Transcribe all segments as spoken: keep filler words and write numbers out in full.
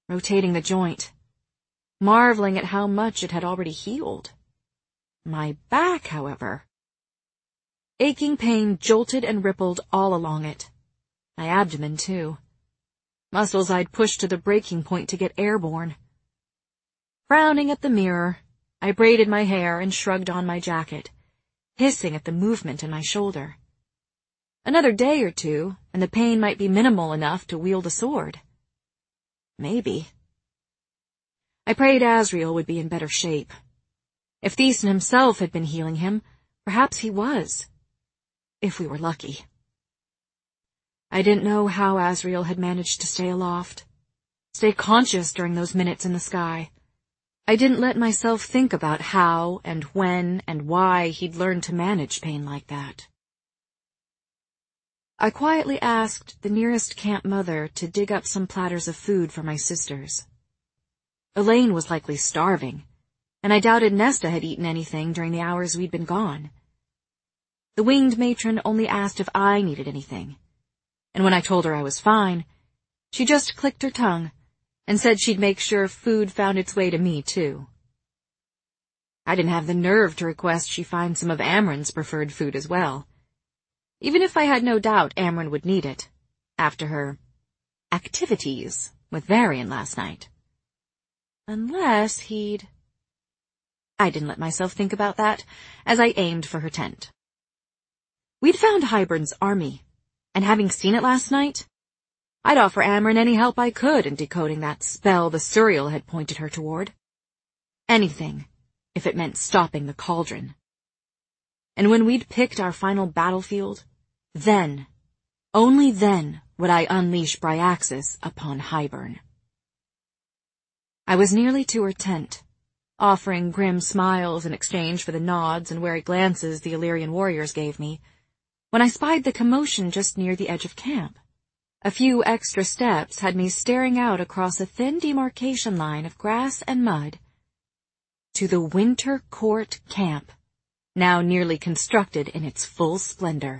rotating the joint, marveling at how much it had already healed. My back, however. Aching pain jolted and rippled all along it. My abdomen, too. Muscles I'd pushed to the breaking point to get airborne. Frowning at the mirror, I braided my hair and shrugged on my jacket, hissing at the movement in my shoulder. Another day or two, and the pain might be minimal enough to wield a sword. Maybe. I prayed Asriel would be in better shape. If Thesan himself had been healing him, perhaps he was. If we were lucky. I didn't know how Asriel had managed to stay aloft, stay conscious during those minutes in the sky. I didn't let myself think about how and when and why he'd learned to manage pain like that. I quietly asked the nearest camp mother to dig up some platters of food for my sisters. Elaine was likely starving, and I doubted Nesta had eaten anything during the hours we'd been gone. The winged matron only asked if I needed anything, and when I told her I was fine, she just clicked her tongue and said she'd make sure food found its way to me, too. I didn't have the nerve to request she find some of Amren's preferred food as well, even if I had no doubt Amren would need it, after her activities with Varian last night. Unless he'd... I didn't let myself think about that as I aimed for her tent. We'd found Hybern's army, and having seen it last night, I'd offer Amren any help I could in decoding that spell the Suriel had pointed her toward. Anything, if it meant stopping the cauldron. And when we'd picked our final battlefield, then, only then, would I unleash Bryaxis upon Hybern. I was nearly to her tent, offering grim smiles in exchange for the nods and wary glances the Illyrian warriors gave me, when I spied the commotion just near the edge of camp. A few extra steps had me staring out across a thin demarcation line of grass and mud to the Winter Court camp, now nearly constructed in its full splendor.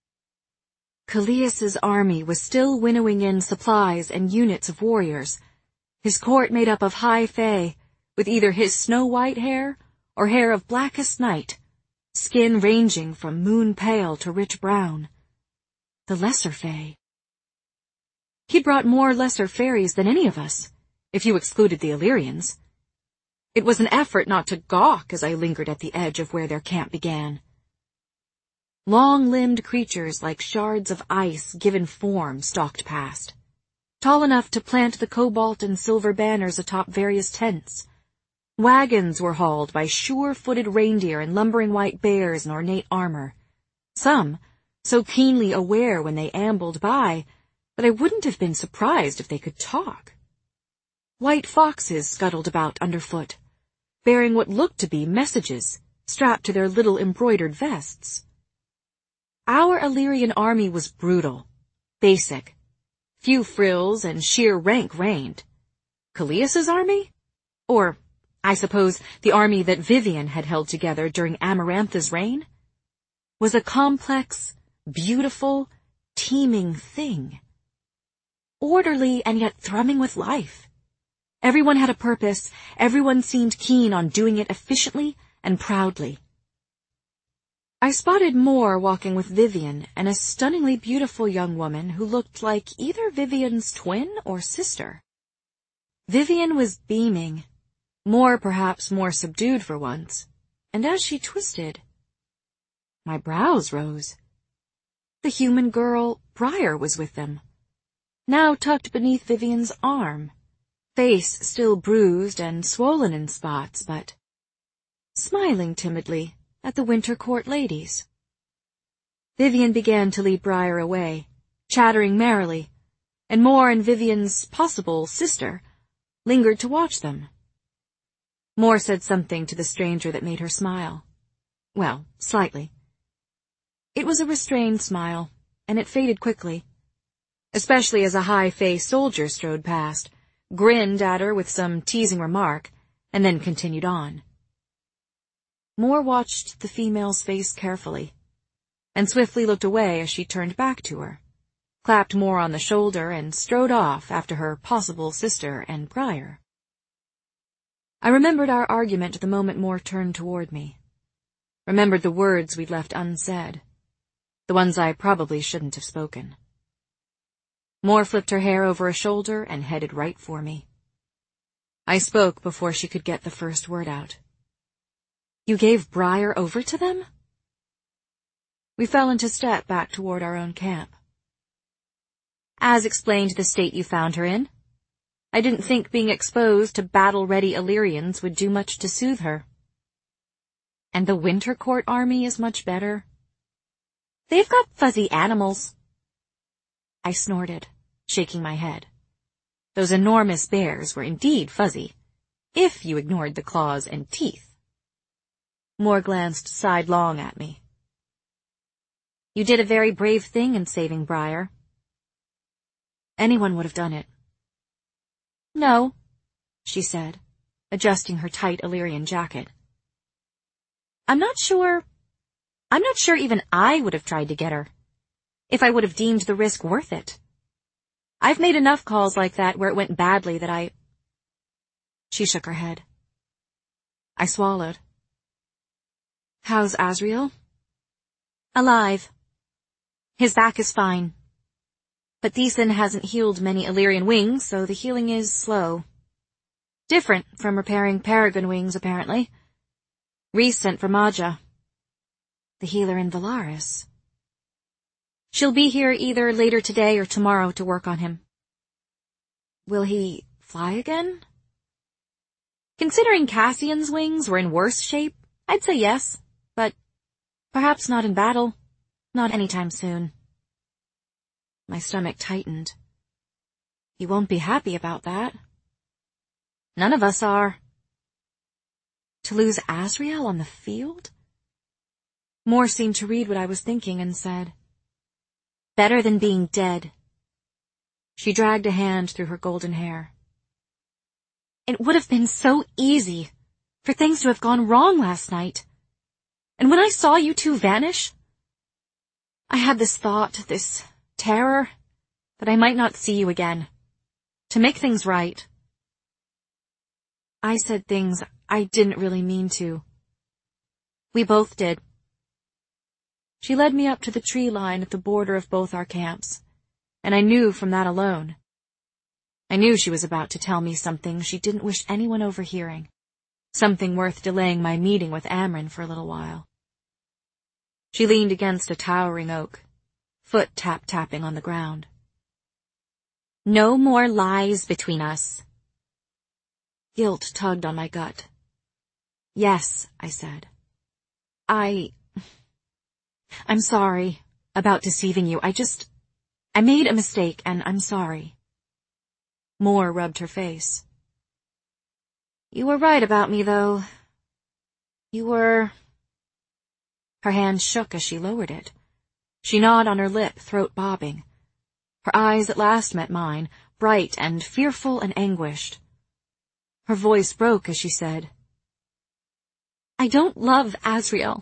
Callias's army was still winnowing in supplies and units of warriors, his court made up of high fae, with either his snow-white hair or hair of blackest night, skin ranging from moon-pale to rich brown. The lesser fae. He'd brought more lesser fairies than any of us, if you excluded the Illyrians. It was an effort not to gawk as I lingered at the edge of where their camp began. Long-limbed creatures like shards of ice given form stalked past, tall enough to plant the cobalt and silver banners atop various tents. Wagons were hauled by sure-footed reindeer and lumbering white bears in ornate armor, some so keenly aware when they ambled by that I wouldn't have been surprised if they could talk. White foxes scuttled about underfoot, bearing what looked to be messages strapped to their little embroidered vests. Our Illyrian army was brutal, basic. Few frills and sheer rank reigned. Callias's army? Or, I suppose, the army that Vivian had held together during Amarantha's reign? Was a complex, beautiful, teeming thing. Orderly and yet thrumming with life. Everyone had a purpose, everyone seemed keen on doing it efficiently and proudly. I spotted Moore walking with Vivian and a stunningly beautiful young woman who looked like either Vivian's twin or sister. Vivian was beaming, Moore perhaps more subdued for once, and as she twisted, my brows rose. The human girl, Briar, was with them, now tucked beneath Vivian's arm, face still bruised and swollen in spots, but smiling timidly at the Winter Court ladies. Vivian began to lead Briar away, chattering merrily, and Moore and Vivian's possible sister lingered to watch them. Moore said something to the stranger that made her smile. Well, slightly. It was a restrained smile, and it faded quickly, especially as a high-faced soldier strode past, grinned at her with some teasing remark, and then continued on. Moore watched the female's face carefully, and swiftly looked away as she turned back to her, clapped Moore on the shoulder, and strode off after her possible sister and Briar. I remembered our argument the moment Moore turned toward me. Remembered the words we'd left unsaid. The ones I probably shouldn't have spoken. Moore flipped her hair over a shoulder and headed right for me. I spoke before she could get the first word out. You gave Briar over to them? We fell into step back toward our own camp. As explained the state you found her in, I didn't think being exposed to battle-ready Illyrians would do much to soothe her. And the Winter Court army is much better. They've got fuzzy animals. I snorted, shaking my head. Those enormous bears were indeed fuzzy, if you ignored the claws and teeth. Moore glanced sidelong at me. You did a very brave thing in saving Briar. Anyone would have done it. No, she said, adjusting her tight Illyrian jacket. I'm not sure... I'm not sure even I would have tried to get her, if I would have deemed the risk worth it. I've made enough calls like that where it went badly that I... She shook her head. I swallowed. How's Asriel? Alive. His back is fine. But Thesan hasn't healed many Illyrian wings, so the healing is slow. Different from repairing Peregrine wings, apparently. Rhys sent for Maja, the healer in Valaris. She'll be here either later today or tomorrow to work on him. Will he fly again? Considering Cassian's wings were in worse shape, I'd say yes, but perhaps not in battle, not anytime soon. My stomach tightened. He won't be happy about that. None of us are. To lose Asriel on the field? Moore seemed to read what I was thinking and said, better than being dead. She dragged a hand through her golden hair. It would have been so easy for things to have gone wrong last night. And when I saw you two vanish, I had this thought, this terror, that I might not see you again, to make things right. I said things I didn't really mean to. We both did. She led me up to the tree line at the border of both our camps, and I knew from that alone. I knew she was about to tell me something she didn't wish anyone overhearing, something worth delaying my meeting with Amren for a little while. She leaned against a towering oak, foot tap-tapping on the ground. No more lies between us. Guilt tugged on my gut. Yes, I said. I... I'm sorry about deceiving you. I just... I made a mistake, and I'm sorry. Moore rubbed her face. You were right about me, though. You were... Her hand shook as she lowered it. She gnawed on her lip, throat bobbing. Her eyes at last met mine, bright and fearful and anguished. Her voice broke as she said, I don't love Asriel.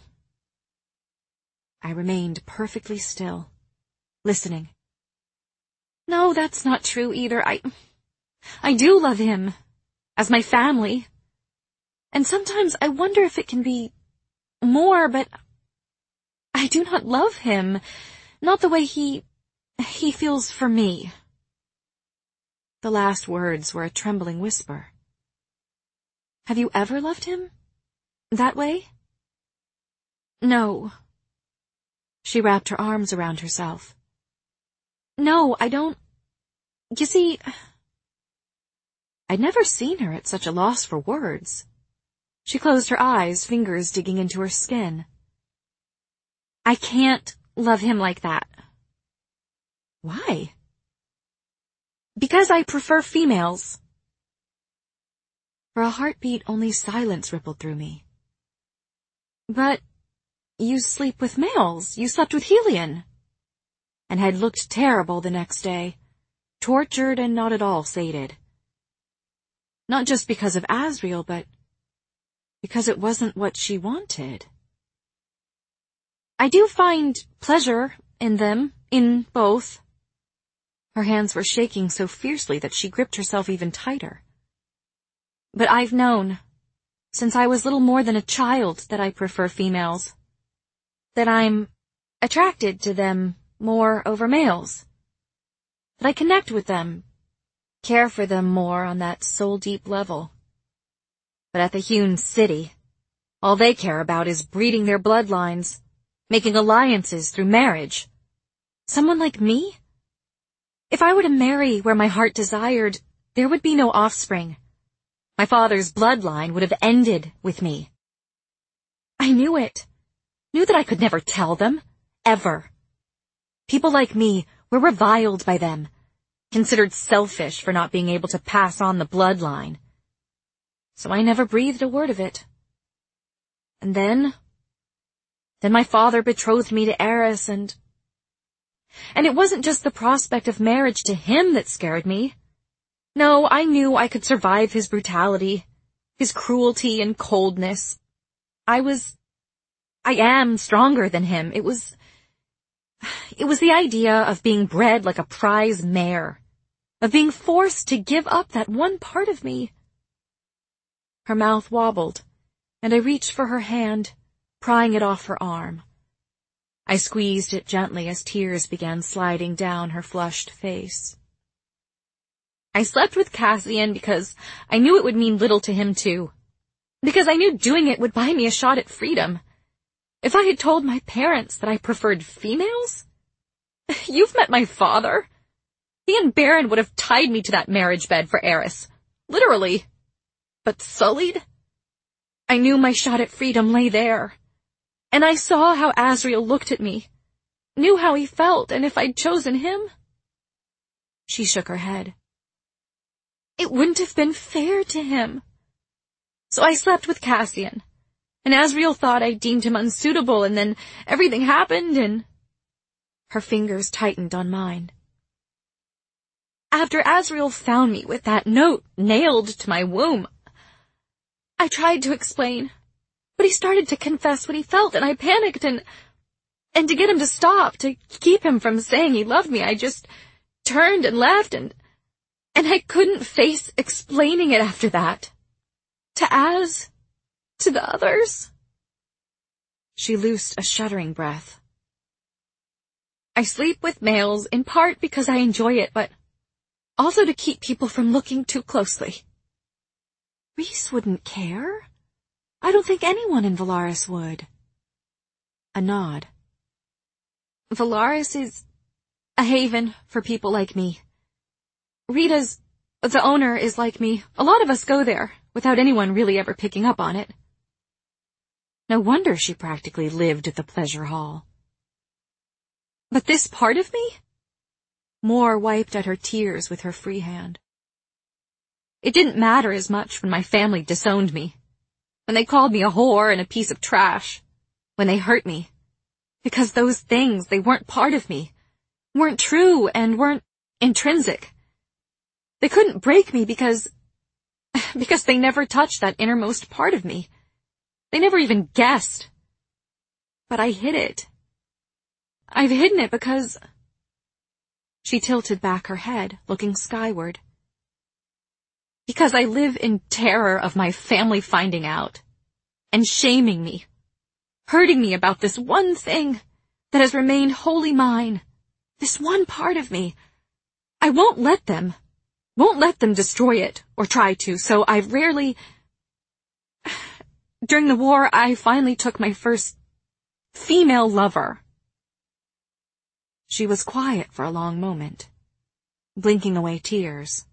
I remained perfectly still, listening. No, that's not true either. I... I do love him, as my family. And sometimes I wonder if it can be more, but I do not love him, not the way he... he feels for me. The last words were a trembling whisper. Have you ever loved him? That way? No. She wrapped her arms around herself. No, I don't... You see... I'd never seen her at such a loss for words. She closed her eyes, fingers digging into her skin. I can't love him like that. Why? Because I prefer females. For a heartbeat, only silence rippled through me. But you sleep with males. You slept with Helion. And had looked terrible the next day, tortured and not at all sated. Not just because of Asriel, but because it wasn't what she wanted. I do find pleasure in them, in both. Her hands were shaking so fiercely that she gripped herself even tighter. But I've known, since I was little more than a child, that I prefer females. That I'm attracted to them more over males. That I connect with them, care for them more on that soul-deep level. But at the hewn city, all they care about is breeding their bloodlines, making alliances through marriage. Someone like me? If I were to marry where my heart desired, there would be no offspring. My father's bloodline would have ended with me. I knew it. Knew that I could never tell them. Ever. People like me were reviled by them, considered selfish for not being able to pass on the bloodline. So I never breathed a word of it. And then... Then my father betrothed me to Eris, and... And it wasn't just the prospect of marriage to him that scared me. No, I knew I could survive his brutality, his cruelty and coldness. I was... I am stronger than him. It was... It was the idea of being bred like a prize mare, of being forced to give up that one part of me. Her mouth wobbled, and I reached for her hand, prying it off her arm. I squeezed it gently as tears began sliding down her flushed face. I slept with Cassian because I knew it would mean little to him too. Because I knew doing it would buy me a shot at freedom. If I had told my parents that I preferred females? You've met my father. He and Baron would have tied me to that marriage bed for Eris. Literally. But sullied? I knew my shot at freedom lay there. And I saw how Asriel looked at me. Knew how he felt, and if I'd chosen him... She shook her head. It wouldn't have been fair to him. So I slept with Cassian. And Asriel thought I deemed him unsuitable, and then everything happened, and... Her fingers tightened on mine. After Asriel found me with that note nailed to my womb, I tried to explain, but he started to confess what he felt, and I panicked, and... And to get him to stop, to keep him from saying he loved me, I just turned and left, and... And I couldn't face explaining it after that. To Az... To the others? She loosed a shuddering breath. I sleep with males in part because I enjoy it, but also to keep people from looking too closely. Rhys wouldn't care. I don't think anyone in Velaris would. A nod. Velaris is a haven for people like me. Rita's, the owner, is like me. A lot of us go there, without anyone really ever picking up on it. No wonder she practically lived at the pleasure hall. But this part of me? Moore wiped at her tears with her free hand. It didn't matter as much when my family disowned me, when they called me a whore and a piece of trash, when they hurt me, because those things, they weren't part of me, weren't true and weren't intrinsic. They couldn't break me because, because they never touched that innermost part of me. They never even guessed. But I hid it. I've hidden it because... She tilted back her head, looking skyward. Because I live in terror of my family finding out, and shaming me, hurting me about this one thing that has remained wholly mine, this one part of me. I won't let them, won't let them destroy it, or try to, so I've rarely... During the war, I finally took my first female lover. She was quiet for a long moment, blinking away tears.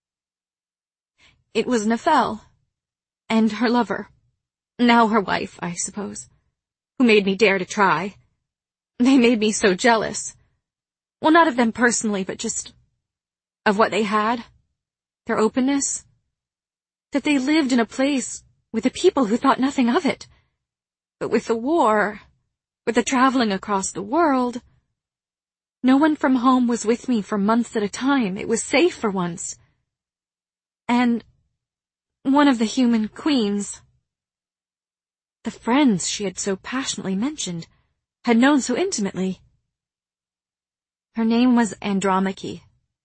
It was Nefel, and her lover, now her wife, I suppose, who made me dare to try. They made me so jealous. Well, not of them personally, but just of what they had, their openness, that they lived in a place with the people who thought nothing of it. But with the war, with the traveling across the world, no one from home was with me for months at a time. It was safe for once. And one of the human queens, the friends she had so passionately mentioned, had known so intimately. Her name was Andromache,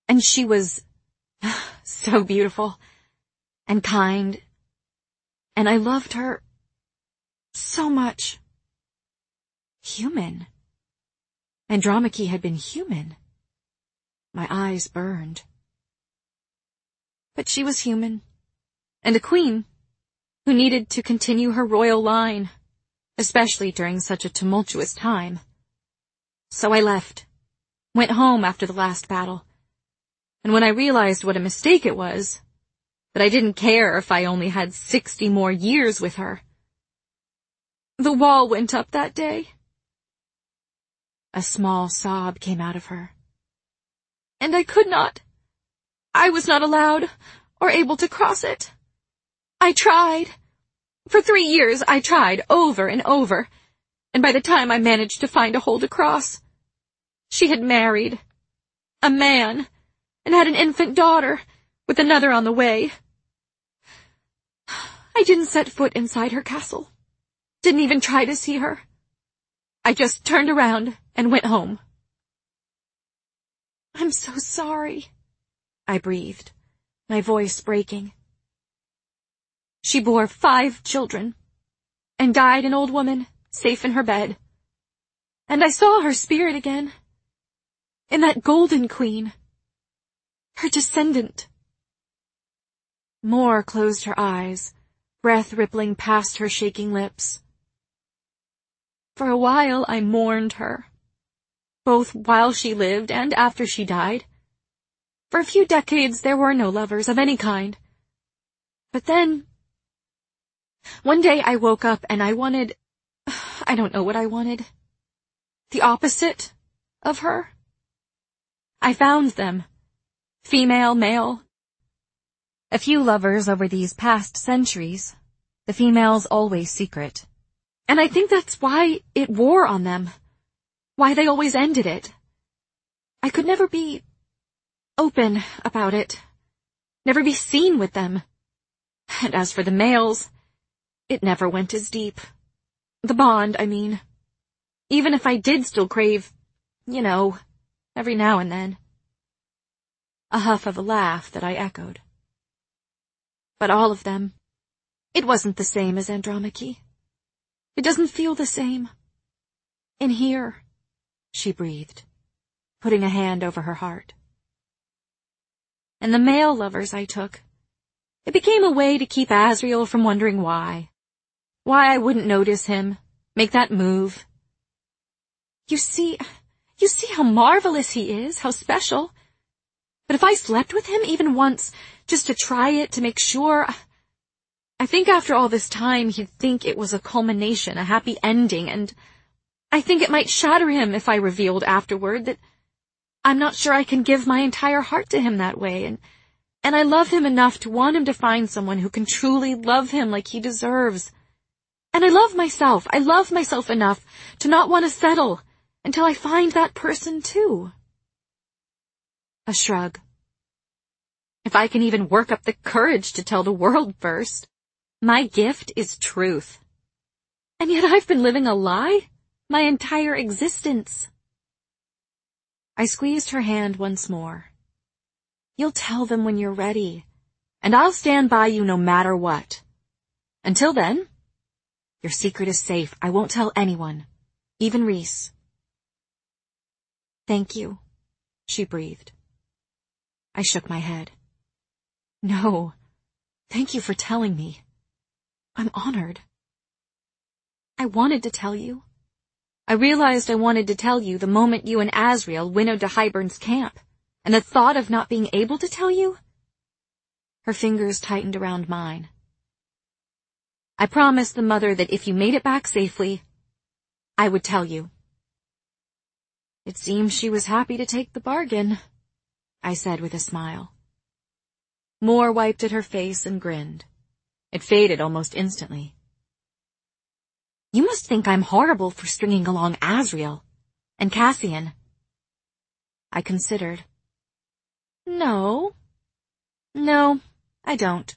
And she was so beautiful and kind, and I loved her so much. Human. Andromache had been human. My eyes burned. But she was human, and a queen who needed to continue her royal line, especially during such a tumultuous time. So I left, went home after the last battle, and when I realized what a mistake it was, that I didn't care if I only had sixty more years with her, the wall went up that day. A small sob came out of her. And I could not. I was not allowed or able to cross it. I tried. For three years I tried over and over, and by the time I managed to find a hole to cross, she had married a man and had an infant daughter with another on the way. I didn't set foot inside her castle. Didn't even try to see her. I just turned around and went home. I'm so sorry, I breathed, my voice breaking. She bore five children and died an old woman, safe in her bed. And I saw her spirit again, in that golden queen, her descendant. Moore closed her eyes, breath rippling past her shaking lips. For a while I mourned her, both while she lived and after she died. For a few decades there were no lovers of any kind. But then, one day I woke up and I wanted, I don't know what I wanted, the opposite of her. I found them, female, male. A few lovers over these past centuries, the females always secret. And I think that's why it wore on them, why they always ended it. I could never be open about it, never be seen with them. And as for the males, it never went as deep. The bond, I mean. Even if I did still crave, you know, every now and then. A huff of a laugh that I echoed. But all of them, it wasn't the same as Andromache. It doesn't feel the same. In here, she breathed, putting a hand over her heart. And the male lovers I took, it became a way to keep Asriel from wondering why. Why I wouldn't notice him, make that move. You see, you see how marvelous he is, how special. But if I slept with him even once, just to try it, to make sure, I think after all this time he'd think it was a culmination, a happy ending, and I think it might shatter him if I revealed afterward that I'm not sure I can give my entire heart to him that way, and, and I love him enough to want him to find someone who can truly love him like he deserves. And I love myself, I love myself enough to not want to settle until I find that person too. A shrug. If I can even work up the courage to tell the world first. My gift is truth. And yet I've been living a lie my entire existence. I squeezed her hand once more. You'll tell them when you're ready, and I'll stand by you no matter what. Until then, your secret is safe. I won't tell anyone, even Rhys. Thank you, she breathed. I shook my head. No, thank you for telling me. I'm honored. I wanted to tell you. I realized I wanted to tell you the moment you and Asriel winnowed to Hybern's camp, and the thought of not being able to tell you? Her fingers tightened around mine. I promised the mother that if you made it back safely, I would tell you. It seems she was happy to take the bargain, I said with a smile. Moore wiped at her face and grinned. It faded almost instantly. You must think I'm horrible for stringing along Asriel and Cassian. I considered. No. No, I don't.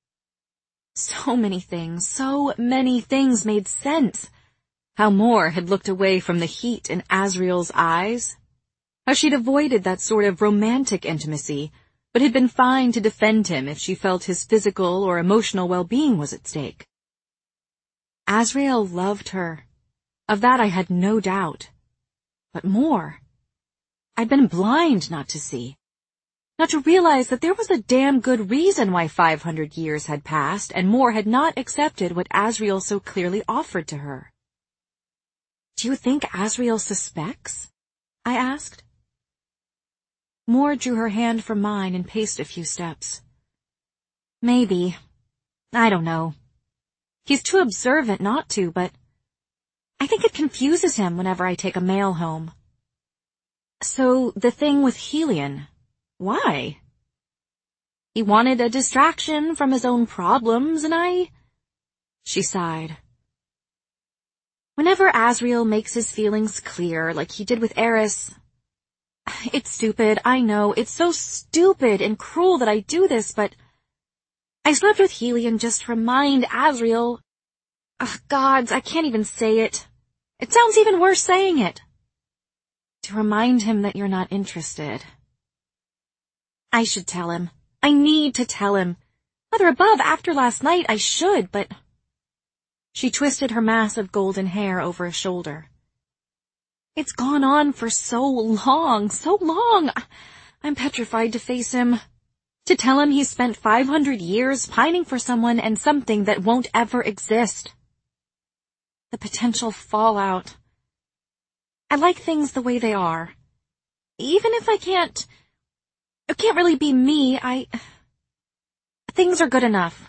So many things, so many things made sense. How Moore had looked away from the heat in Asriel's eyes, How she'd avoided that sort of romantic intimacy, but had been fine to defend him if she felt his physical or emotional well-being was at stake. Asriel loved her. Of that I had no doubt. But more. I'd been blind not to see. Not to realize that there was a damn good reason why five hundred years had passed and Mor had not accepted what Asriel so clearly offered to her. "Do you think Asriel suspects?" I asked. Mor drew her hand from mine and paced a few steps. "Maybe. I don't know. He's too observant not to, but I think it confuses him whenever I take a mail home." "So, the thing with Helion, why?" "He wanted a distraction from his own problems, and I—" She sighed. "Whenever Asriel makes his feelings clear, like he did with Eris— It's stupid, I know, it's so stupid and cruel that I do this, but I slept with Helion just to remind Asriel— Ugh, gods, I can't even say it. It sounds even worse saying it. To remind him that you're not interested. I should tell him. I need to tell him. Whether above after last night, I should, but— She twisted her mass of golden hair over a shoulder. It's gone on for so long, so long. I'm petrified to face him. To tell him he's spent five hundred years pining for someone and something that won't ever exist. The potential fallout. I like things the way they are. Even if I can't... It can't really be me, I... Things are good enough.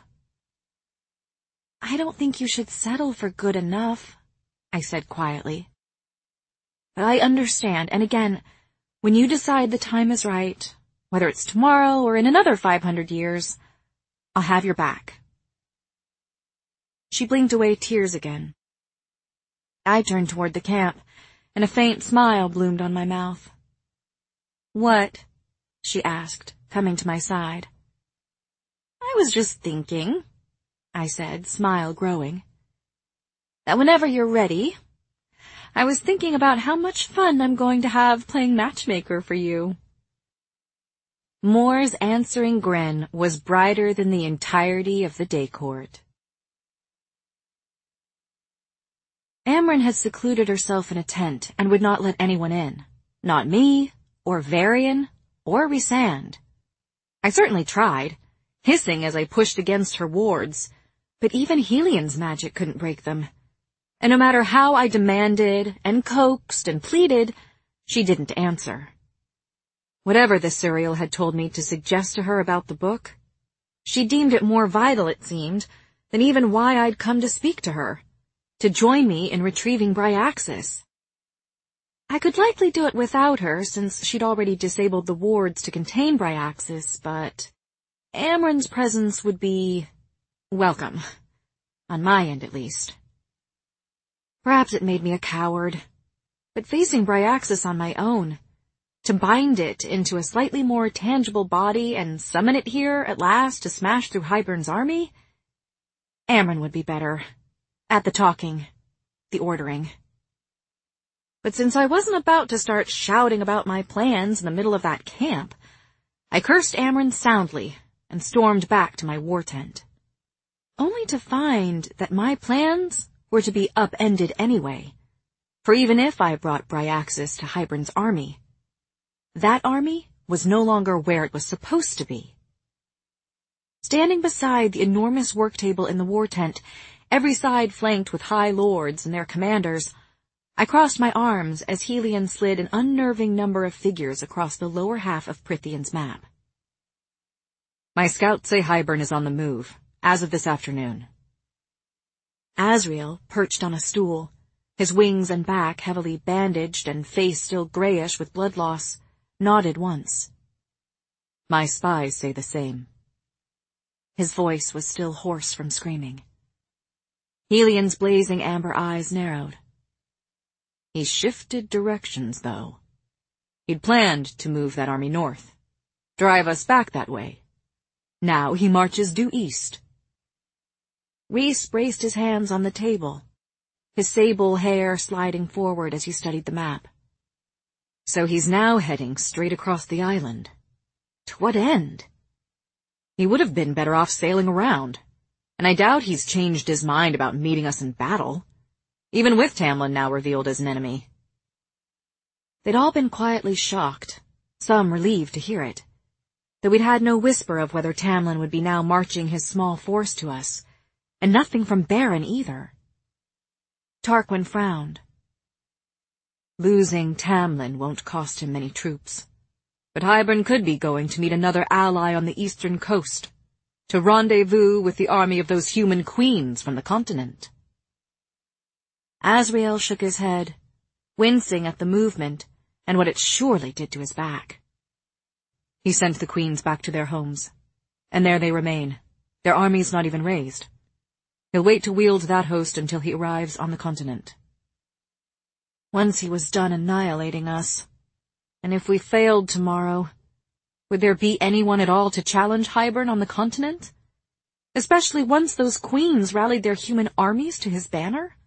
I don't think you should settle for good enough, I said quietly. But I understand, and again, when you decide the time is right, whether it's tomorrow or in another five hundred years, I'll have your back. She blinked away tears again. I turned toward the camp, and a faint smile bloomed on my mouth. "What?" she asked, coming to my side. "I was just thinking," I said, smile growing, "that whenever you're ready, I was thinking about how much fun I'm going to have playing matchmaker for you." Mor's answering grin was brighter than the entirety of the day court. Amren had secluded herself in a tent and would not let anyone in. Not me, or Varian, or Rhysand. I certainly tried, hissing as I pushed against her wards, but even Helion's magic couldn't break them. And no matter how I demanded, and coaxed, and pleaded, she didn't answer. Whatever the Suriel had told me to suggest to her about the book, she deemed it more vital, it seemed, than even why I'd come to speak to her. To join me in retrieving Bryaxis. I could likely do it without her, since she'd already disabled the wards to contain Bryaxis, but Amren's presence would be welcome. On my end, at least. Perhaps it made me a coward, but facing Bryaxis on my own, to bind it into a slightly more tangible body and summon it here, at last, to smash through Hybern's army? Amren would be better. At the talking, the ordering. But since I wasn't about to start shouting about my plans in the middle of that camp, I cursed Amren soundly and stormed back to my war tent. Only to find that my plans were to be upended anyway. For even if I brought Bryaxis to Hybern's army, that army was no longer where it was supposed to be. Standing beside the enormous work table in the war tent, every side flanked with high lords and their commanders, I crossed my arms as Helion slid an unnerving number of figures across the lower half of Prythian's map. My scouts say Hybern is on the move, as of this afternoon. Asriel, perched on a stool, his wings and back heavily bandaged and face still grayish with blood loss, nodded once. My spies say the same. His voice was still hoarse from screaming. Helion's blazing amber eyes narrowed. He shifted directions, though. He'd planned to move that army north, drive us back that way. Now he marches due east. Rhys braced his hands on the table, his sable hair sliding forward as he studied the map. So he's now heading straight across the island. To what end? He would have been better off sailing around, and I doubt he's changed his mind about meeting us in battle, even with Tamlin now revealed as an enemy. They'd all been quietly shocked, some relieved to hear it, though we'd had no whisper of whether Tamlin would be now marching his small force to us, and nothing from Beren either. Tarquin frowned. Losing Tamlin won't cost him many troops, but Hybern could be going to meet another ally on the eastern coast, to rendezvous with the army of those human queens from the continent. Azriel shook his head, wincing at the movement and what it surely did to his back. He sent the queens back to their homes, and there they remain, their armies not even raised. He'll wait to wield that host until he arrives on the continent. Once he was done annihilating us, and if we failed tomorrow, would there be anyone at all to challenge Hybern on the continent? Especially once those queens rallied their human armies to his banner?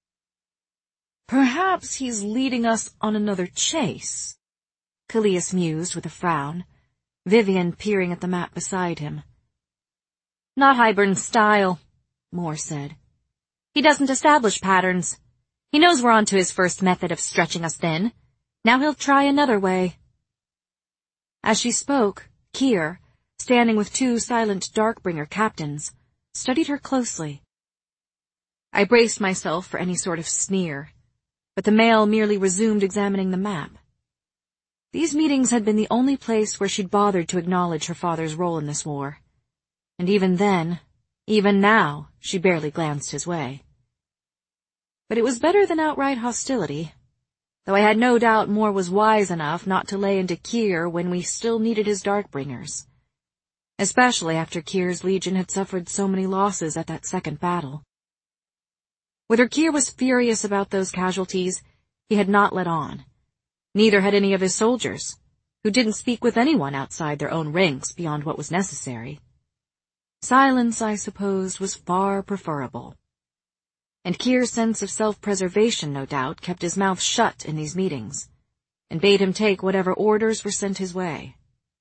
Perhaps he's leading us on another chase, Kallias mused with a frown, Vivian peering at the map beside him. Not Hybern's style, Moore said. He doesn't establish patterns. He knows we're on to his first method of stretching us thin. Now he'll try another way. As she spoke, Kier, standing with two silent Darkbringer captains, studied her closely. I braced myself for any sort of sneer, but the male merely resumed examining the map. These meetings had been the only place where she'd bothered to acknowledge her father's role in this war, and even then, even now, she barely glanced his way. But it was better than outright hostility, though I had no doubt Moore was wise enough not to lay into Kier when we still needed his Darkbringers, especially after Kier's legion had suffered so many losses at that second battle. Whether Kier was furious about those casualties, he had not let on. Neither had any of his soldiers, who didn't speak with anyone outside their own ranks beyond what was necessary. Silence, I supposed, was far preferable. And Kier's sense of self-preservation, no doubt, kept his mouth shut in these meetings, and bade him take whatever orders were sent his way.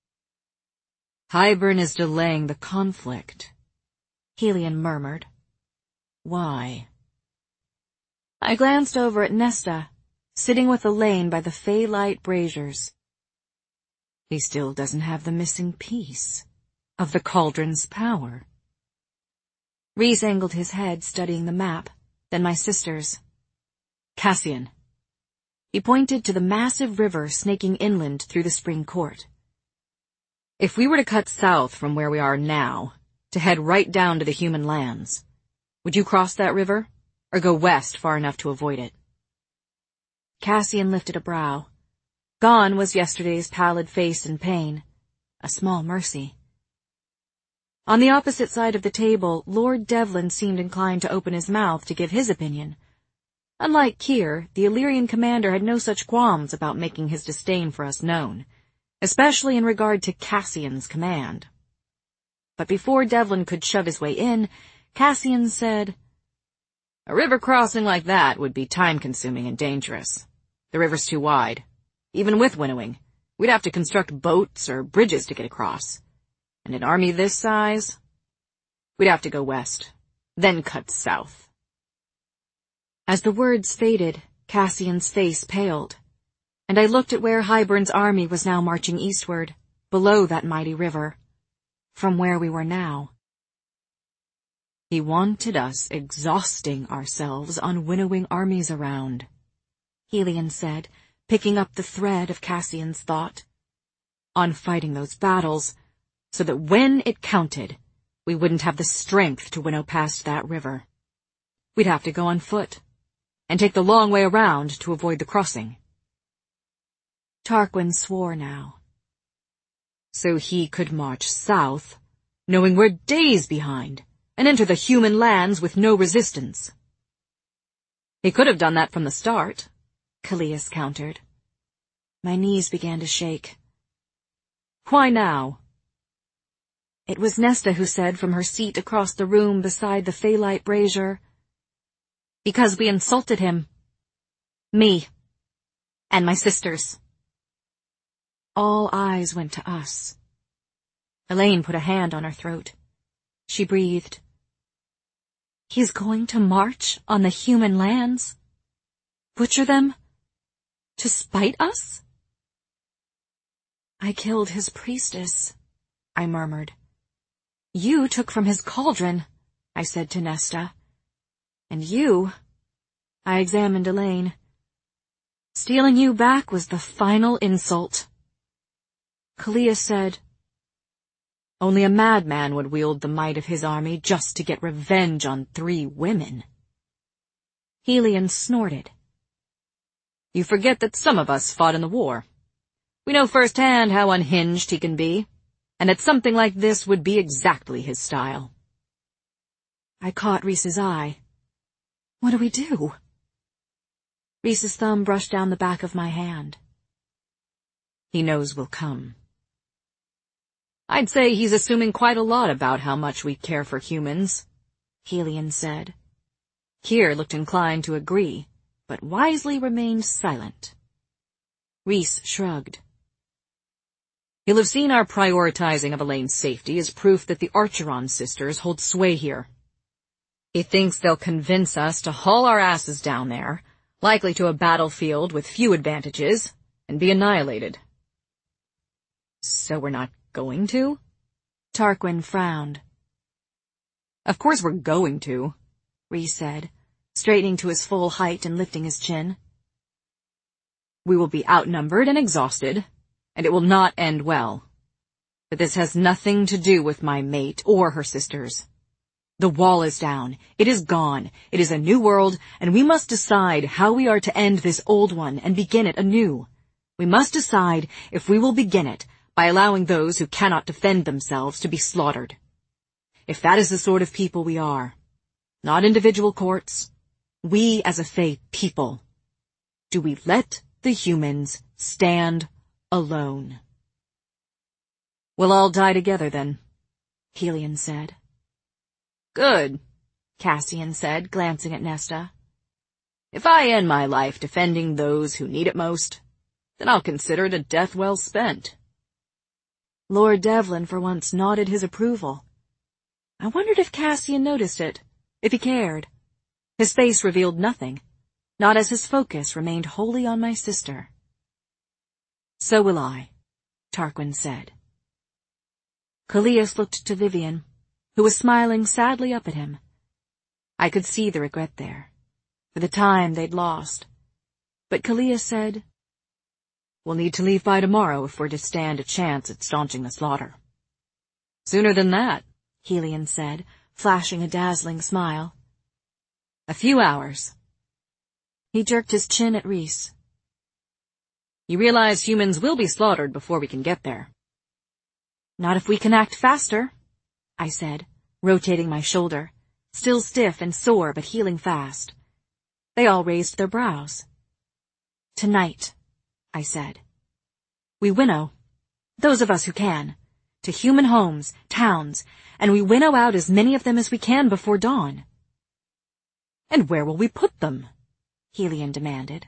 Hybern is delaying the conflict, Helion murmured. Why? I glanced over at Nesta, sitting with Elaine by the Fey-light braziers. He still doesn't have the missing piece of the cauldron's power. Rhys angled his head, studying the map, then my sisters. Cassian. He pointed to the massive river snaking inland through the spring court. If we were to cut south from where we are now, to head right down to the human lands, would you cross that river, or go west far enough to avoid it? Cassian lifted a brow. Gone was yesterday's pallid face and pain. A small mercy. On the opposite side of the table, Lord Devlin seemed inclined to open his mouth to give his opinion. Unlike Kier, the Illyrian commander had no such qualms about making his disdain for us known, especially in regard to Cassian's command. But before Devlin could shove his way in, Cassian said, A river crossing like that would be time-consuming and dangerous. The river's too wide. Even with winnowing, we'd have to construct boats or bridges to get across. And an army this size? We'd have to go west, then cut south. As the words faded, Cassian's face paled, and I looked at where Hybern's army was now marching eastward, below that mighty river, from where we were now. He wanted us exhausting ourselves on winnowing armies around, Helion said, picking up the thread of Cassian's thought. On fighting those battles, so that when it counted, we wouldn't have the strength to winnow past that river. We'd have to go on foot, and take the long way around to avoid the crossing. Tarquin swore now. So he could march south, knowing we're days behind, and enter the human lands with no resistance. He could have done that from the start, Kallias countered. My knees began to shake. Why now? It was Nesta who said from her seat across the room beside the Fey-light brazier, Because we insulted him. Me. And my sisters. all eyes went to us. Elaine put a hand on her throat. She breathed. He's going to march on the human lands? Butcher them? To spite us? I killed his priestess, I murmured. You took from his cauldron, I said to Nesta. And you, I examined Elaine. Stealing you back was the final insult. Kalia said, only a madman would wield the might of his army just to get revenge on three women. Helion snorted. You forget that some of us fought in the war. We know firsthand how unhinged he can be, and that something like this would be exactly his style. I caught Rhys's eye. What do we do? Rhys's thumb brushed down the back of my hand. He knows we'll come. I'd say he's assuming quite a lot about how much we care for humans, Helion said. Keir looked inclined to agree, but wisely remained silent. Rhys shrugged. He'll have seen our prioritizing of Elaine's safety as proof that the Archeron sisters hold sway here. He thinks they'll convince us to haul our asses down there, likely to a battlefield with few advantages, and be annihilated. So we're not going to? Tarquin frowned. Of course we're going to, Rhys said, straightening to his full height and lifting his chin. We will be outnumbered and exhausted, and it will not end well. But this has nothing to do with my mate or her sisters. The wall is down. It is gone. It is a new world, and we must decide how we are to end this old one and begin it anew. We must decide if we will begin it by allowing those who cannot defend themselves to be slaughtered. If that is the sort of people we are, not individual courts, we as a faith people, do we let the humans stand alone? We'll all die together then, Helion said. Good, Cassian said, glancing at Nesta. If I end my life defending those who need it most, then I'll consider it a death well spent. Lord Devlin for once nodded his approval. I wondered if Cassian noticed it, if he cared. His face revealed nothing, not as his focus remained wholly on my sister. So will I, Tarquin said. Kallias looked to Vivian, who was smiling sadly up at him. I could see the regret there, for the time they'd lost. But Kallias said, we'll need to leave by tomorrow if we're to stand a chance at staunching the slaughter. Sooner than that, Helion said, flashing a dazzling smile. A few hours. He jerked his chin at Rhys. You realize humans will be slaughtered before we can get there. Not if we can act faster, I said, rotating my shoulder, still stiff and sore but healing fast. They all raised their brows. Tonight, I said. We winnow, those of us who can, to human homes, towns, and we winnow out as many of them as we can before dawn. And where will we put them? Helion demanded.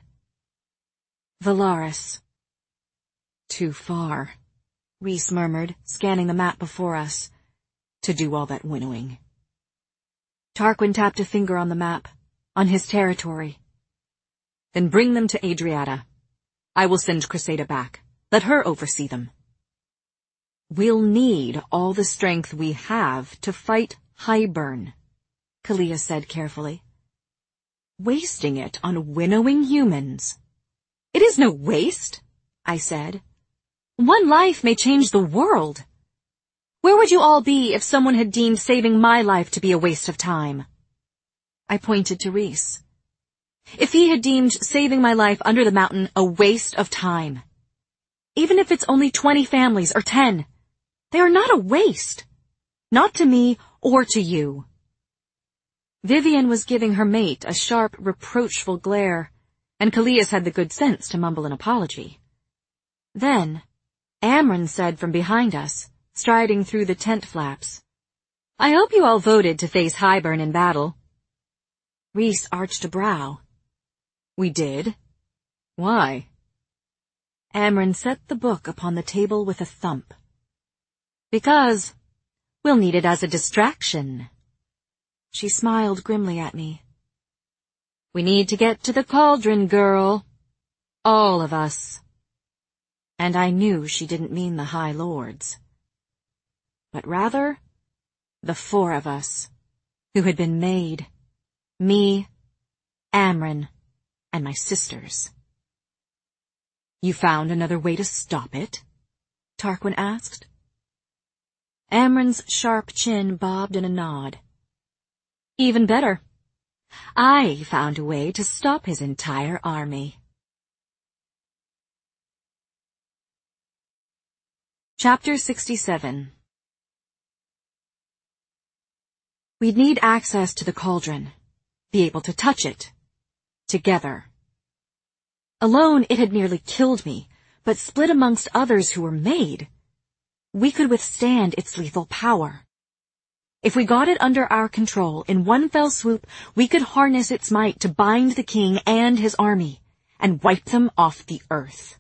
Valaris. Too far, Rhys murmured, scanning the map before us, to do all that winnowing. Tarquin tapped a finger on the map, on his territory. Then bring them to Adriata. I will send Cressida back. Let her oversee them. We'll need all the strength we have to fight Hybern, Kalia said carefully. Wasting it on winnowing humans. It is no waste, I said. One life may change the world. Where would you all be if someone had deemed saving my life to be a waste of time? I pointed to Rhys. If he had deemed saving my life under the mountain a waste of time, even if it's only twenty families or ten, they are not a waste. Not to me or to you. Vivian was giving her mate a sharp, reproachful glare, and Kallias had the good sense to mumble an apology. Then, Amren said from behind us, striding through the tent flaps, I hope you all voted to face Hybern in battle. Rhys arched a brow. We did. Why? Amren set the book upon the table with a thump. Because we'll need it as a distraction. She smiled grimly at me. We need to get to the cauldron, girl. All of us. And I knew she didn't mean the High Lords, but rather the four of us who had been made, me, Amren, and my sisters. You found another way to stop it? Tarquin asked. Amren's sharp chin bobbed in a nod. Even better. I found a way to stop his entire army. Chapter sixty-seven. We'd need access to the cauldron, be able to touch it, together. Alone it had nearly killed me, but split amongst others who were made, we could withstand its lethal power. If we got it under our control, in one fell swoop, we could harness its might to bind the king and his army, and wipe them off the earth.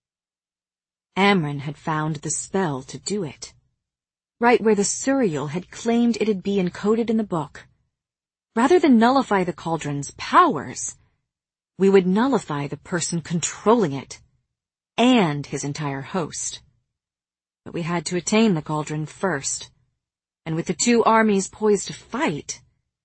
Amren had found the spell to do it, right where the Suriel had claimed it'd be encoded in the book. Rather than nullify the cauldron's powers, we would nullify the person controlling it, and his entire host. But we had to attain the cauldron first, and with the two armies poised to fight,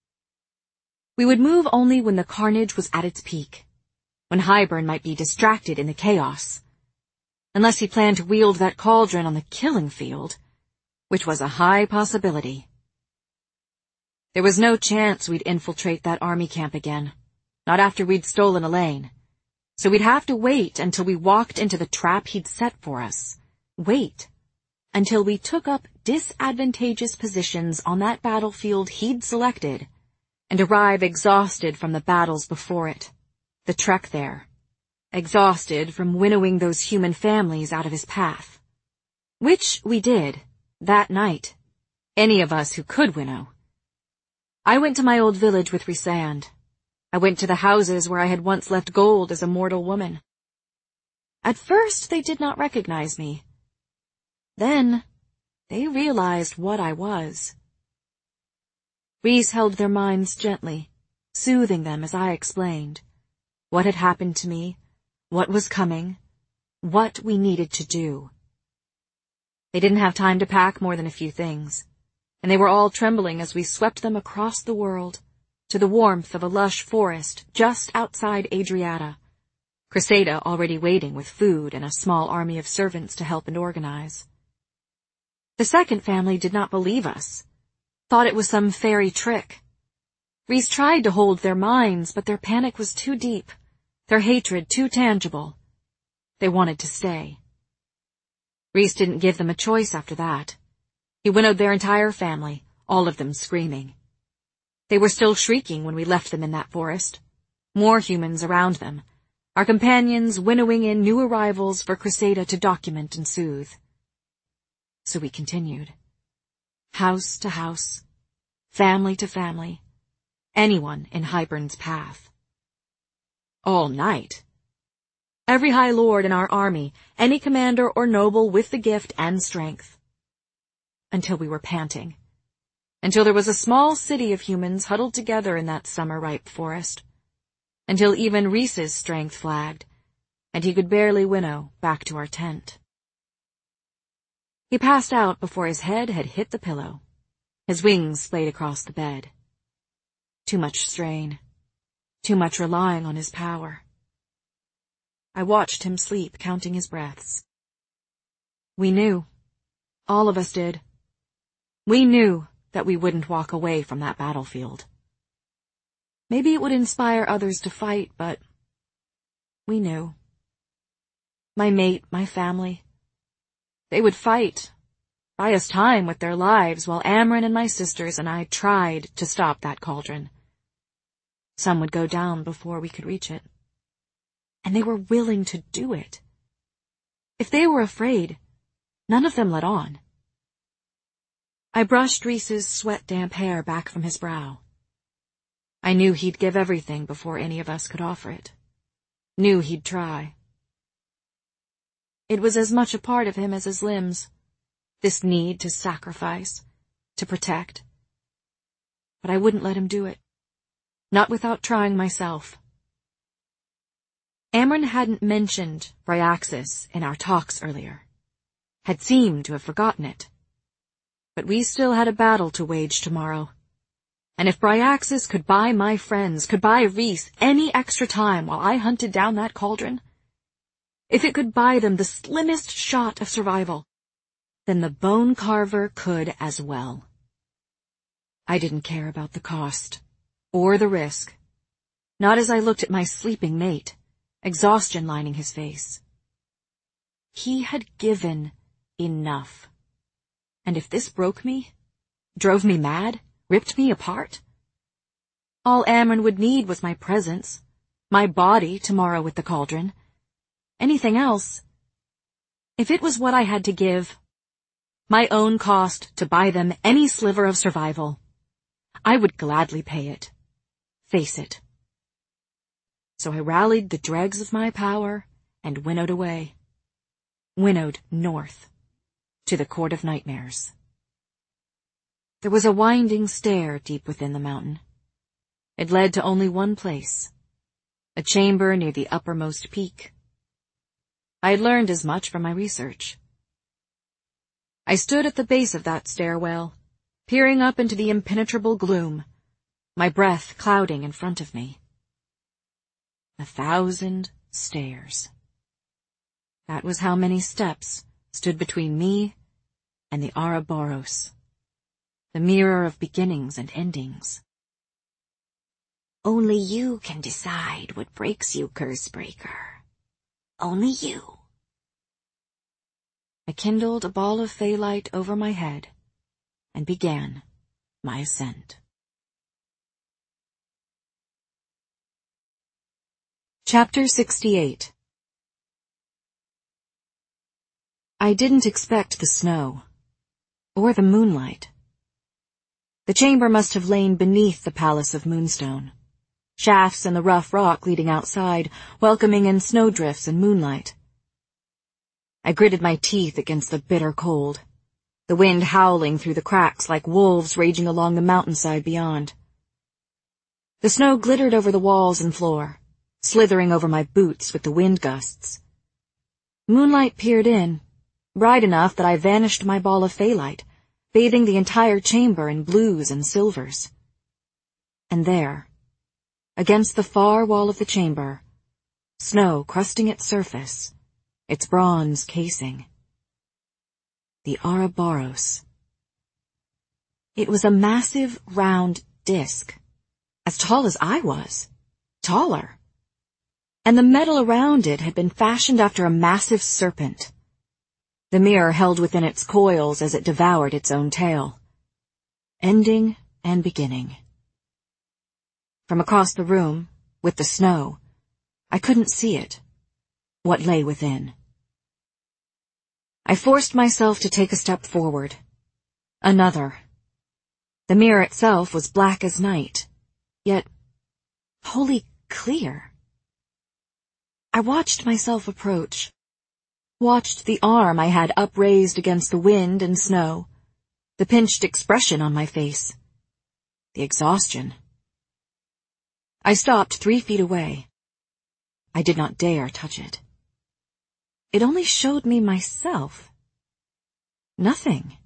we would move only when the carnage was at its peak, when Hybern might be distracted in the chaos, unless he planned to wield that cauldron on the killing field, which was a high possibility. There was no chance we'd infiltrate that army camp again, not after we'd stolen Elaine, so we'd have to wait until we walked into the trap he'd set for us. Wait until we took up disadvantageous positions on that battlefield he'd selected, and arrive exhausted from the battles before it, the trek there, exhausted from winnowing those human families out of his path. Which we did, that night, any of us who could winnow. I went to my old village with Rhysand. I went to the houses where I had once left gold as a mortal woman. At first they did not recognize me. Then, they realized what I was. Rhys held their minds gently, soothing them as I explained what had happened to me, what was coming, what we needed to do. They didn't have time to pack more than a few things, and they were all trembling as we swept them across the world, to the warmth of a lush forest just outside Adriata, Cressida already waiting with food and a small army of servants to help and organize. The second family did not believe us, thought it was some fairy trick. Rhys tried to hold their minds, but their panic was too deep, their hatred too tangible. They wanted to stay. Rhys didn't give them a choice after that. He winnowed their entire family, all of them screaming. They were still shrieking when we left them in that forest. More humans around them, our companions winnowing in new arrivals for Cressida to document and soothe. So we continued. House to house, family to family, anyone in Hybern's path. All night. Every High Lord in our army, any commander or noble with the gift and strength. Until we were panting. Until there was a small city of humans huddled together in that summer-ripe forest. Until even Rhys's strength flagged, and he could barely winnow back to our tent. He passed out before his head had hit the pillow. His wings splayed across the bed. Too much strain. Too much relying on his power. I watched him sleep, counting his breaths. We knew. All of us did. We knew that we wouldn't walk away from that battlefield. Maybe it would inspire others to fight, but we knew. My mate, my family. They would fight, buy us time with their lives while Amren and my sisters and I tried to stop that cauldron. Some would go down before we could reach it. And they were willing to do it. If they were afraid, none of them let on. I brushed Rhys's sweat-damp hair back from his brow. I knew he'd give everything before any of us could offer it. Knew he'd try. It was as much a part of him as his limbs, this need to sacrifice, to protect. But I wouldn't let him do it, not without trying myself. Amren hadn't mentioned Bryaxis in our talks earlier, had seemed to have forgotten it. But we still had a battle to wage tomorrow. And if Bryaxis could buy my friends, could buy Rhys any extra time while I hunted down that cauldron, if it could buy them the slimmest shot of survival, then the Bone Carver could as well. I didn't care about the cost, or the risk, not as I looked at my sleeping mate, exhaustion lining his face. He had given enough. And if this broke me, drove me mad, ripped me apart, all Amren would need was my presence, my body tomorrow with the cauldron. Anything else, if it was what I had to give, my own cost to buy them any sliver of survival, I would gladly pay it, face it. So I rallied the dregs of my power and winnowed away, winnowed north, to the Court of Nightmares. There was a winding stair deep within the mountain. It led to only one place, a chamber near the uppermost peak. I had learned as much from my research. I stood at the base of that stairwell, peering up into the impenetrable gloom, my breath clouding in front of me. A thousand stairs. That was how many steps stood between me and the Ouroboros, the mirror of beginnings and endings. Only you can decide what breaks you, Cursebreaker. Only you. I kindled a ball of phalite over my head and began my ascent. Chapter sixty-eight. I didn't expect the snow, or the moonlight. The chamber must have lain beneath the Palace of Moonstone, shafts in the rough rock leading outside, welcoming in snowdrifts and moonlight. I gritted my teeth against the bitter cold, the wind howling through the cracks like wolves raging along the mountainside beyond. The snow glittered over the walls and floor, slithering over my boots with the wind gusts. Moonlight peered in, bright enough that I vanished my ball of phalite, bathing the entire chamber in blues and silvers. And there, against the far wall of the chamber, snow crusting its surface, its bronze casing. The Ouroboros. It was a massive, round disk, as tall as I was, taller. And the metal around it had been fashioned after a massive serpent, the mirror held within its coils as it devoured its own tail, ending and beginning. From across the room, with the snow, I couldn't see it, what lay within. I forced myself to take a step forward. Another. The mirror itself was black as night, yet wholly clear. I watched myself approach, watched the arm I had upraised against the wind and snow, the pinched expression on my face, the exhaustion. I stopped three feet away. I did not dare touch it. It only showed me myself. Nothing.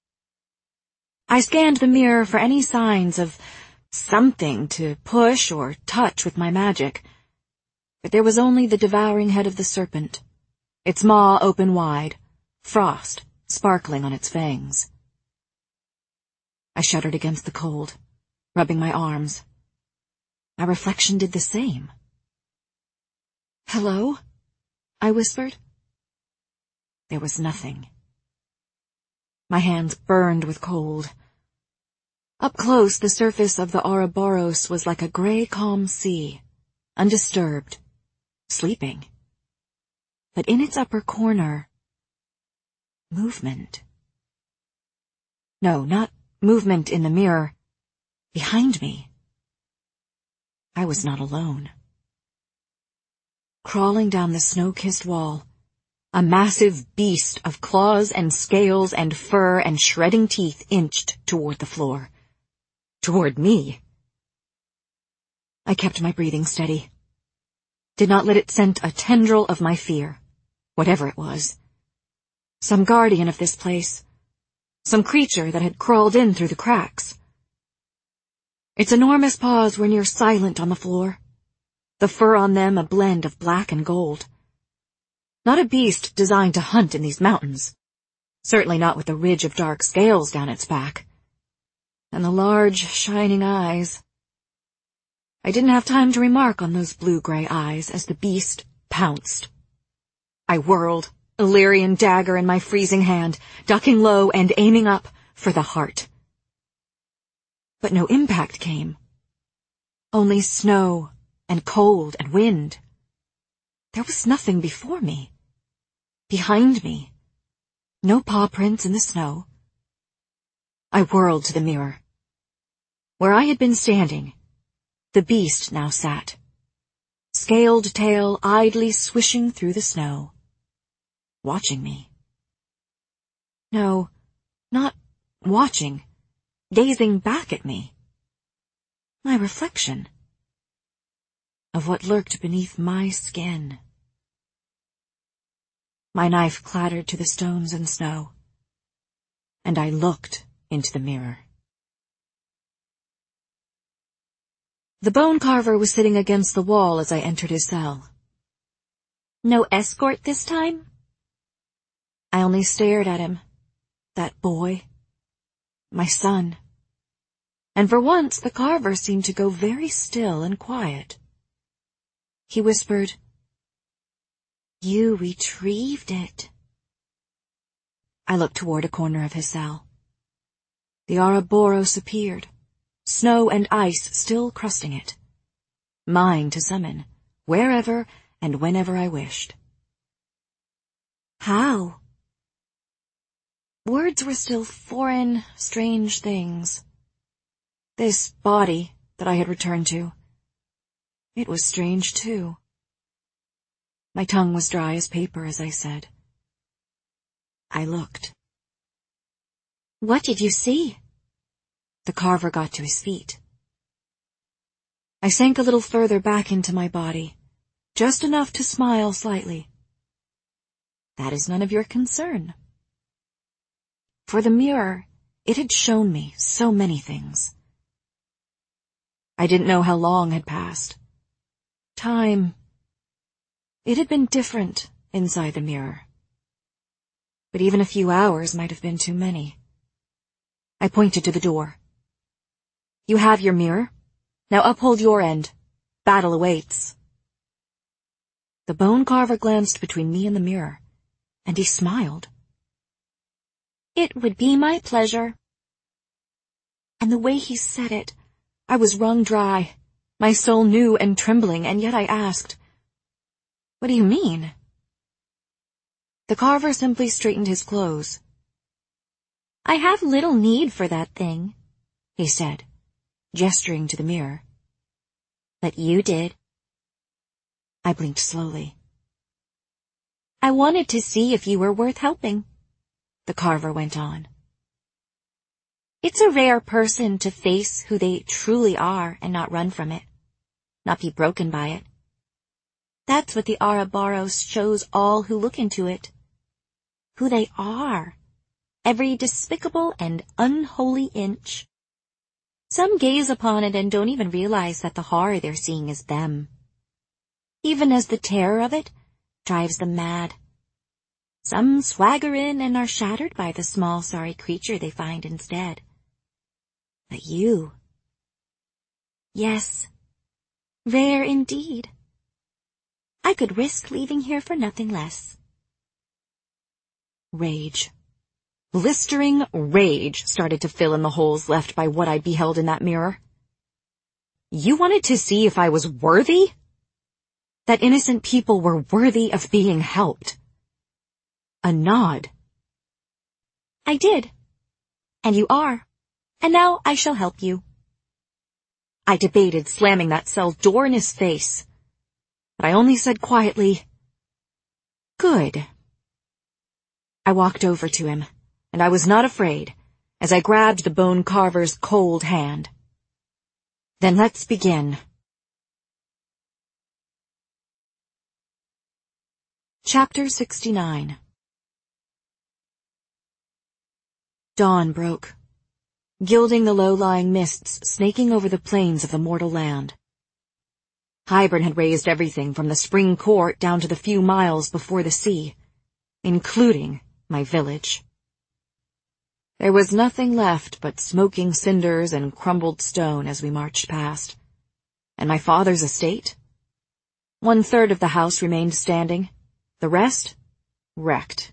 I scanned the mirror for any signs of something to push or touch with my magic, but there was only the devouring head of the serpent, its maw open wide, frost sparkling on its fangs. I shuddered against the cold, rubbing my arms. My reflection did the same. "Hello?" I whispered. There was nothing. My hands burned with cold. Up close, the surface of the Ouroboros was like a gray, calm sea, undisturbed, sleeping. But in its upper corner, movement. No, not movement in the mirror. Behind me. I was not alone. Crawling down the snow-kissed wall, A massive beast of claws and scales and fur and shredding teeth inched toward the floor. Toward me. I kept my breathing steady. Did not let it scent a tendril of my fear, whatever it was. Some guardian of this place. Some creature that had crawled in through the cracks. Its enormous paws were near silent on the floor, the fur on them a blend of black and gold. Not a beast designed to hunt in these mountains, certainly not with the ridge of dark scales down its back. And the large, shining eyes. I didn't have time to remark on those blue-gray eyes as the beast pounced. I whirled, Illyrian dagger in my freezing hand, ducking low and aiming up for the heart. But no impact came. Only snow and cold and wind. There was nothing before me. Behind me. No paw prints in the snow. I whirled to the mirror. Where I had been standing, the beast now sat. Scaled tail idly swishing through the snow. Watching me. No, not watching. Gazing back at me. My reflection. Of what lurked beneath my skin. My knife clattered to the stones and snow, and I looked into the mirror. The bone carver was sitting against the wall as I entered his cell. No escort this time? I only stared at him. That boy. My son. And for once the carver seemed to go very still and quiet. He whispered, "You retrieved it." I looked toward a corner of his cell. The Ouroboros appeared, snow and ice still crusting it. Mine to summon, wherever and whenever I wished. How? Words were still foreign, strange things. This body that I had returned to, it was strange too. My tongue was dry as paper as I said. I looked. What did you see? The carver got to his feet. I sank a little further back into my body, just enough to smile slightly. That is none of your concern. For the mirror, it had shown me so many things. I didn't know how long had passed. Time. It had been different inside the mirror. But even a few hours might have been too many. I pointed to the door. You have your mirror. Now uphold your end. Battle awaits. The bone carver glanced between me and the mirror, and he smiled. It would be my pleasure. And the way he said it, I was wrung dry, my soul new and trembling, and yet I asked, "What do you mean?" The carver simply straightened his clothes. "I have little need for that thing," he said, gesturing to the mirror. "But you did." I blinked slowly. "I wanted to see if you were worth helping," the carver went on. "It's a rare person to face who they truly are and not run from it, not be broken by it. That's what the Ouroboros shows all who look into it. Who they are. Every despicable and unholy inch. Some gaze upon it and don't even realize that the horror they're seeing is them. Even as the terror of it drives them mad. Some swagger in and are shattered by the small, sorry creature they find instead. But you... Yes, rare indeed. I could risk leaving here for nothing less." Rage. Blistering rage started to fill in the holes left by what I beheld in that mirror. You wanted to see if I was worthy? That innocent people were worthy of being helped. A nod. "I did. And you are. And now I shall help you." I debated slamming that cell door in his face, but I only said quietly, "Good." I walked over to him, and I was not afraid, as I grabbed the bone carver's cold hand. Then let's begin. Chapter sixty-nine. Dawn broke, gilding the low-lying mists snaking over the plains of the mortal land. Hybern had razed everything from the spring court down to the few miles before the sea, including my village. There was nothing left but smoking cinders and crumbled stone as we marched past. And my father's estate? One-third of the house remained standing, the rest wrecked.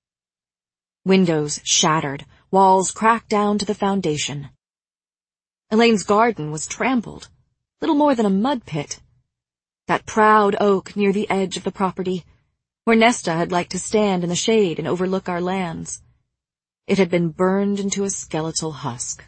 Windows shattered, walls cracked down to the foundation. Elaine's garden was trampled, little more than a mud pit. That proud oak near the edge of the property, where Nesta had liked to stand in the shade and overlook our lands. It had been burned into a skeletal husk.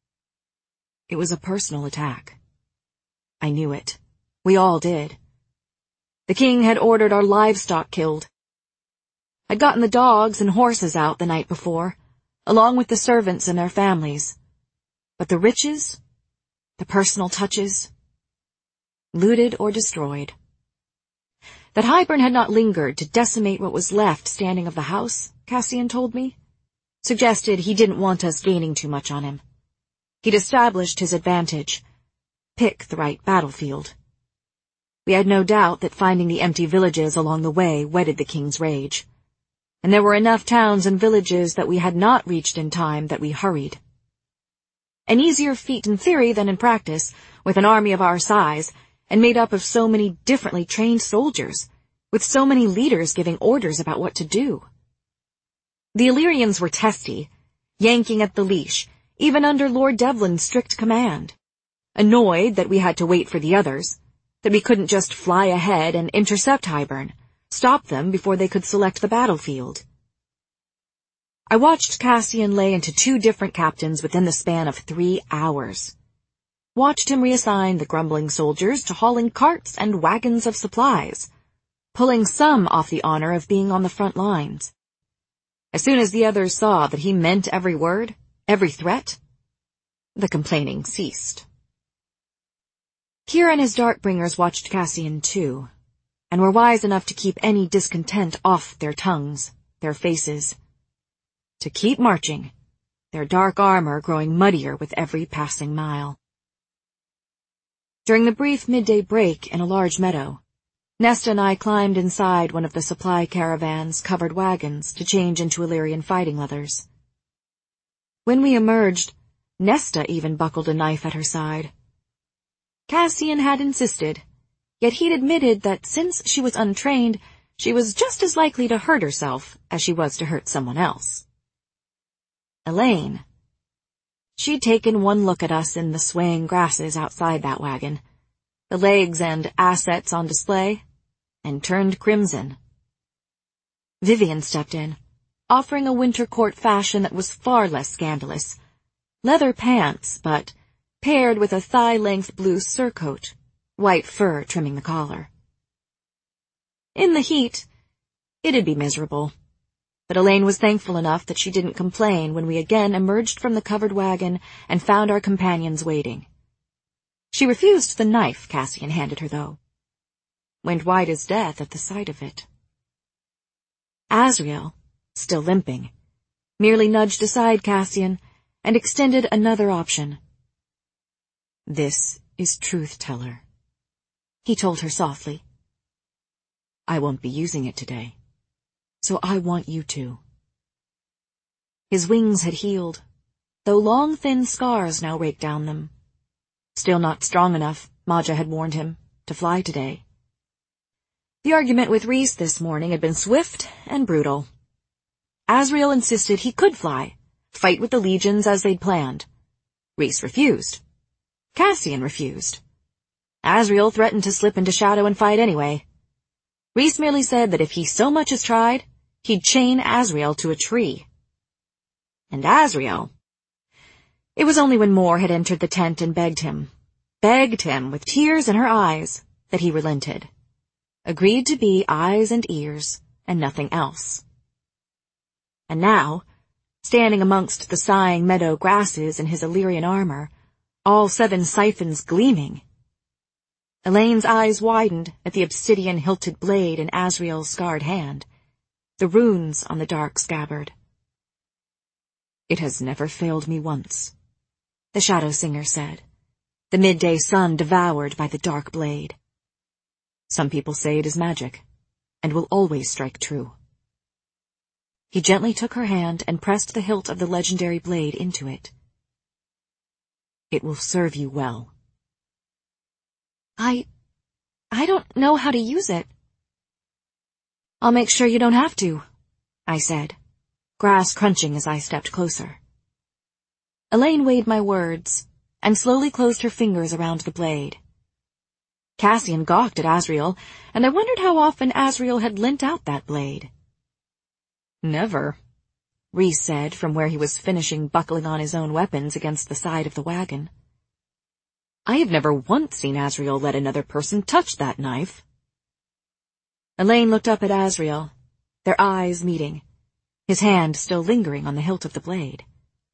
It was a personal attack. I knew it. We all did. The king had ordered our livestock killed. I'd gotten the dogs and horses out the night before, along with the servants and their families. But the riches, the personal touches, looted or destroyed. That Hybern had not lingered to decimate what was left standing of the house, Cassian told me, suggested he didn't want us gaining too much on him. He'd established his advantage. Pick the right battlefield. We had no doubt that finding the empty villages along the way whetted the king's rage. And there were enough towns and villages that we had not reached in time that we hurried. An easier feat in theory than in practice, with an army of our size, and made up of so many differently trained soldiers, with so many leaders giving orders about what to do. The Illyrians were testy, yanking at the leash, even under Lord Devlin's strict command. Annoyed that we had to wait for the others, that we couldn't just fly ahead and intercept Hybern, stop them before they could select the battlefield. I watched Cassian lay into two different captains within the span of three hours. Watched him reassign the grumbling soldiers to hauling carts and wagons of supplies, pulling some off the honor of being on the front lines. As soon as the others saw that he meant every word, every threat, the complaining ceased. Kira and his Darkbringers watched Cassian too, and were wise enough to keep any discontent off their tongues, their faces. To keep marching, their dark armor growing muddier with every passing mile. During the brief midday break in a large meadow, Nesta and I climbed inside one of the supply caravan's covered wagons to change into Illyrian fighting leathers. When we emerged, Nesta even buckled a knife at her side. Cassian had insisted, yet he'd admitted that since she was untrained, she was just as likely to hurt herself as she was to hurt someone else. Elaine. She'd taken one look at us in the swaying grasses outside that wagon, the legs and assets on display, and turned crimson. Vivian stepped in, offering a winter court fashion that was far less scandalous. Leather pants, but paired with a thigh-length blue surcoat, white fur trimming the collar. In the heat, it'd be miserable. But Elaine was thankful enough that she didn't complain when we again emerged from the covered wagon and found our companions waiting. She refused the knife Cassian handed her, though. Went white as death at the sight of it. Asriel, still limping, merely nudged aside Cassian and extended another option. "This is Truth Teller," he told her softly. "I won't be using it today. So I want you to." His wings had healed, though long thin scars now raked down them. Still not strong enough, Maja had warned him, to fly today. The argument with Rhys this morning had been swift and brutal. Asriel insisted he could fly, fight with the legions as they'd planned. Rhys refused. Cassian refused. Asriel threatened to slip into shadow and fight anyway. Rhys merely said that if he so much as tried, he'd chain Asriel to a tree. And Asriel... It was only when Mor had entered the tent and begged him, begged him with tears in her eyes, that he relented. Agreed to be eyes and ears, and nothing else. And now, standing amongst the sighing meadow grasses in his Illyrian armor, all seven siphons gleaming. Elaine's eyes widened at the obsidian-hilted blade in Asriel's scarred hand, the runes on the dark scabbard. "It has never failed me once," the Shadow Singer said, the midday sun devoured by the dark blade. "Some people say it is magic, and will always strike true." He gently took her hand and pressed the hilt of the legendary blade into it. "It will serve you well." I... I don't know how to use it." "I'll make sure you don't have to," I said, grass crunching as I stepped closer. Elaine weighed my words, and slowly closed her fingers around the blade. Cassian gawked at Asriel, and I wondered how often Asriel had lent out that blade. "Never," Rhys said from where he was finishing buckling on his own weapons against the side of the wagon. "I have never once seen Asriel let another person touch that knife." Elaine looked up at Asriel, their eyes meeting, his hand still lingering on the hilt of the blade.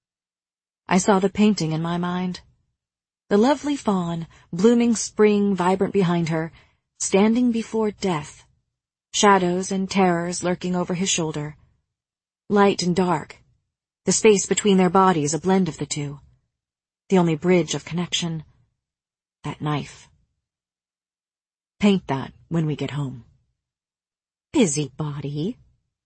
I saw the painting in my mind. The lovely fawn, blooming spring vibrant behind her, standing before death, shadows and terrors lurking over his shoulder. Light and dark, the space between their bodies a blend of the two. The only bridge of connection, that knife. "Paint that when we get home." "Busybody."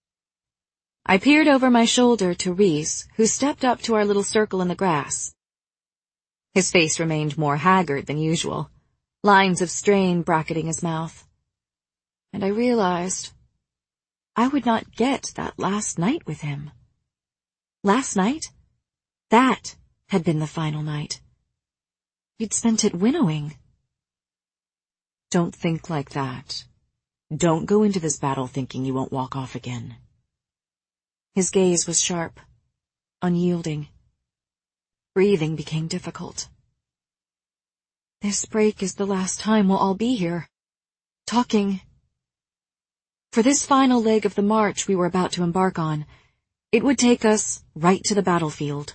I peered over my shoulder to Rhys, who stepped up to our little circle in the grass. His face remained more haggard than usual, lines of strain bracketing his mouth. And I realized I would not get that last night with him. Last night? That had been the final night. We'd spent it winnowing. "Don't think like that. Don't go into this battle thinking you won't walk off again." His gaze was sharp, unyielding. Breathing became difficult. This break is the last time we'll all be here, talking. For this final leg of the march we were about to embark on, it would take us right to the battlefield.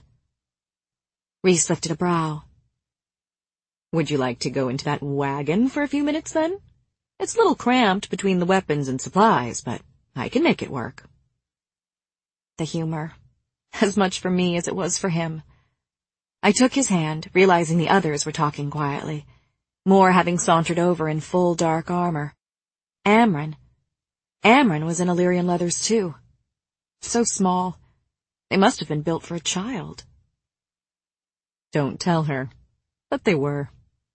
Rhys lifted a brow. "Would you like to go into that wagon for a few minutes, then? It's a little cramped between the weapons and supplies, but I can make it work." The humor. As much for me as it was for him. I took his hand, realizing the others were talking quietly, more having sauntered over in full dark armor. Amren. Amren was in Illyrian leathers, too. So small. They must have been built for a child. "Don't tell her, but they were."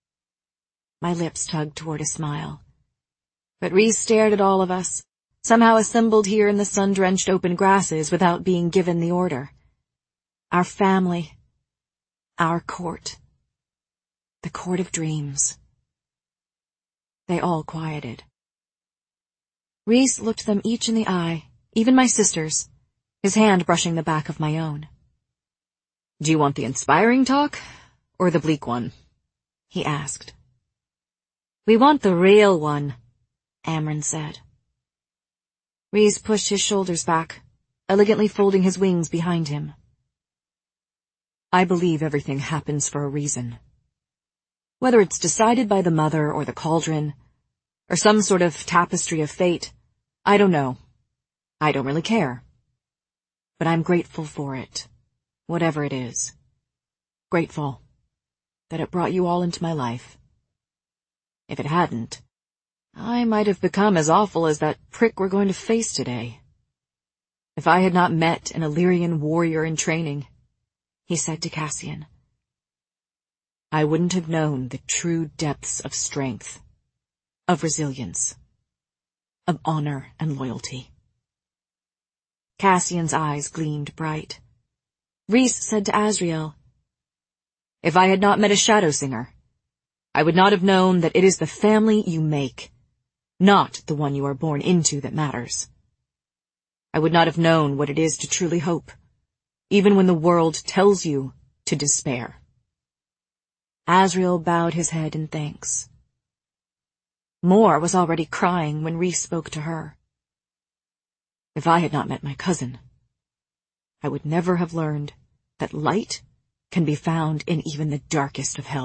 My lips tugged toward a smile. But Rhys stared at all of us, somehow assembled here in the sun-drenched open grasses without being given the order. Our family. Our court. The court of dreams. They all quieted. Rhys looked them each in the eye, even my sisters, his hand brushing the back of my own. "Do you want the inspiring talk, or the bleak one?" he asked. "We want the real one," Amren said. Rhys pushed his shoulders back, elegantly folding his wings behind him. "I believe everything happens for a reason. Whether it's decided by the mother or the cauldron, or some sort of tapestry of fate, I don't know. I don't really care. But I'm grateful for it, whatever it is. Grateful that it brought you all into my life. If it hadn't, I might have become as awful as that prick we're going to face today. If I had not met an Illyrian warrior in training," he said to Cassian, "I wouldn't have known the true depths of strength, of resilience, of honor and loyalty." Cassian's eyes gleamed bright. Rhys said to Asriel, "If I had not met a Shadow Singer, I would not have known that it is the family you make, not the one you are born into, that matters. I would not have known what it is to truly hope, even when the world tells you to despair." Asriel bowed his head in thanks. Mor was already crying when Rhys spoke to her. "If I had not met my cousin, I would never have learned that light can be found in even the darkest of hells.